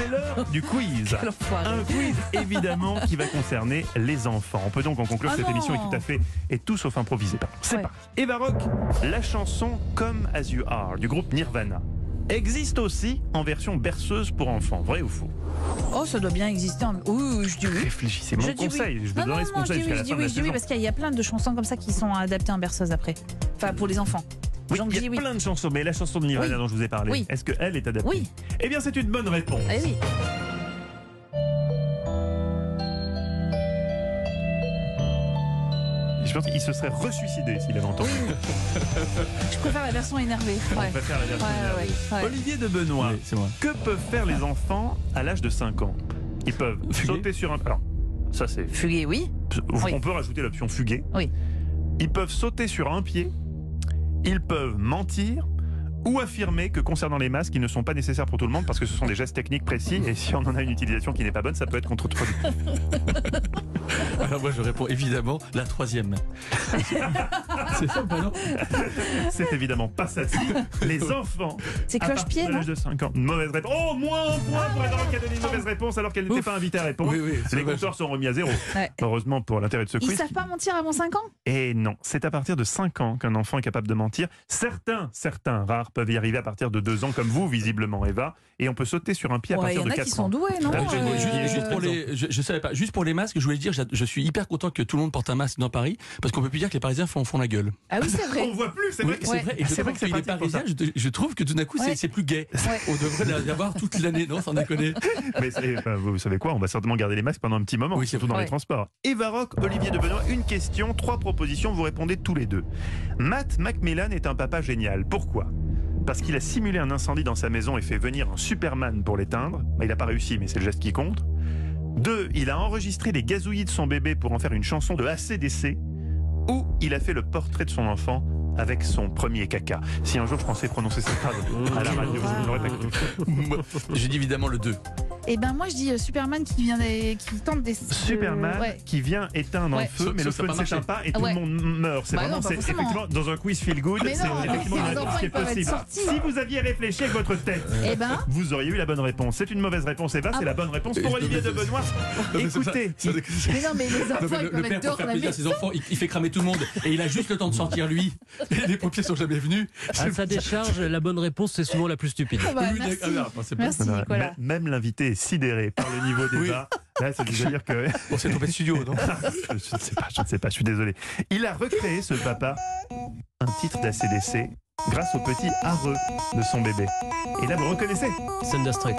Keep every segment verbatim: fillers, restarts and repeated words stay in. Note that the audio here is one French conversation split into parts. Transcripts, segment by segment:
C'est l'heure du quiz. Un quiz évidemment qui va concerner les enfants. On peut donc en conclure oh cette non. émission est tout à fait et tout sauf improvisée. C'est Ouais. parti. Eva Rock, la chanson Come As You Are du groupe Nirvana existe aussi en version berceuse pour enfants. Vrai ou faux? Oh, ça doit bien exister. En... Oui, oui, je dis oui. Réfléchissez, mon Je dis conseil. oui. Je vous non, donnerai non, ce non, je conseil dis jusqu'à oui, la je dis fin de oui, la je dis oui, saison. parce qu'il y a plein de chansons comme ça qui sont adaptées en berceuse après. Enfin, pour les enfants. Oui, Donc, il je y dis a oui. plein de chansons, mais la chanson de Nirvana Oui. dont je vous ai parlé, Oui. est-ce qu'elle est adaptée? Oui. Eh bien, c'est une bonne réponse. Eh oui. Je pense qu'il se serait ressuicidé s'il avait entendu. Je préfère la version énervée. Ouais. On va faire la version Ouais, énervée. ouais, ouais. Olivier de Benoît, Oui, c'est moi. que peuvent faire les enfants à l'âge de cinq ans? Ils peuvent Fuguer. sauter sur un... Alors, ça c'est... Fuguer, oui. On Oui. peut rajouter l'option fuguer. Oui. Ils peuvent sauter sur un pied. Ils peuvent mentir ou affirmer que concernant les masques, ils ne sont pas nécessaires pour tout le monde parce que ce sont des gestes techniques précis et si on en a une utilisation qui n'est pas bonne, ça peut être contre-productif. Alors moi je réponds évidemment la troisième. C'est ça ou pas, non? C'est évidemment pas ça. Les enfants. C'est à cloche-pied, partir de non l'âge de cinq ans. Mauvaise réponse. Oh, moins un point pour Eva Rock qui a donné une mauvaise réponse alors qu'elle n'était Ouf. pas invitée à répondre. Oui, oui, c'est Les dommage. compteurs sont remis à zéro. Ouais. Heureusement pour l'intérêt de ce Ils quiz. savent pas mentir avant cinq ans? Et non, c'est à partir de cinq ans qu'un enfant est capable de mentir. Certains, certains rares peuvent y arriver à partir de deux ans, comme vous, visiblement, Eva. Et on peut sauter sur un pied à Ouais, il y partir en de a qui quatre sont ans. doués, non? Ah, Euh, Euh, juste, juste pour les, je, je savais pas. Juste pour les masques, je voulais dire, je, je suis hyper content que tout le monde porte un masque dans Paris, parce qu'on peut plus dire que les Parisiens font, font la gueule. Ah oui, c'est vrai. On voit plus, c'est Oui, vrai que c'est Ouais. vrai. Et Ah, je c'est vrai trouve que c'est que les pratique pour Parisiens, je, je trouve que tout d'un coup, c'est Ouais. c'est plus gai. Ouais. On devrait l'avoir toute l'année, non? Sans déconner. Mais c'est- enfin, vous savez quoi, on va certainement garder les masques pendant un petit moment, Oui, c'est surtout dans vrai. les transports. Eva Rock, Olivier de Benoît, une question, trois propositions, vous répondez tous les deux. Matt Macmillan est un papa génial. Pourquoi? Parce qu'il a simulé un incendie dans sa maison et fait venir un Superman pour l'éteindre. Bah, il n'a pas réussi, mais c'est le geste qui compte. Deux, il a enregistré les gazouillis de son bébé pour en faire une chanson de A C D C. Ou il a fait le portrait de son enfant avec son premier caca. Si un jour je pensais prononcer cette phrase à la radio, je ne l'aurais pas cru. Moi, J'ai dit évidemment le deux. Et ben moi je dis euh, Superman qui vient des... qui tente des... Superman Ouais. qui vient éteindre un Ouais. feu, Sauf- mais le sauf ça feu a ne pas s'éteint marché. pas et tout Ouais. le monde meurt. C'est Bah vraiment, non, pas c'est forcément. effectivement dans un quiz feel good, Mais c'est non, mais effectivement les ce enfants, qui est ils peuvent être possible. sortis. Si vous aviez réfléchi avec votre tête, Eh ben... vous auriez eu la bonne réponse. C'est une mauvaise réponse, Eva, Ah c'est la bonne réponse pour Et- Olivier de Benoît. mais c'est Écoutez, Ça- ça- Mais non, mais les Non, enfants, mais ils le, peuvent le être père, pour dehors de faire la plaisir à maison. ses enfants, il, il fait cramer tout le monde. Et il a juste le temps de sortir, lui. Et les pompiers sont jamais venus. À sa décharge, la bonne réponse, c'est souvent la plus stupide. Ah bah, Oui, merci. d'accord. Ah, non, c'est pas- Merci, non, non, Nicolas. même- même l'invité est sidéré par le niveau d'Eva. Là, ça veut dire que On s'est trompé de studio, non? je, je ne sais pas, je ne sais pas, je suis désolé. Il a recréé, ce papa, un titre d'A C D C grâce au petit areux de son bébé. Et là, vous reconnaissez Thunderstruck.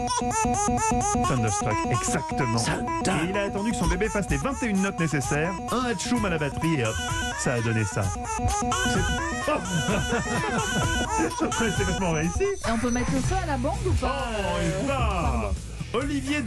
Thunderstruck, exactement. Et il a attendu que son bébé fasse les vingt et une notes nécessaires, un hatchoum à la batterie et hop, ça a donné ça. C'est oh c'est vachement réussi. Et on peut mettre le feu à la bande ou Oh, pas? Eva Olivier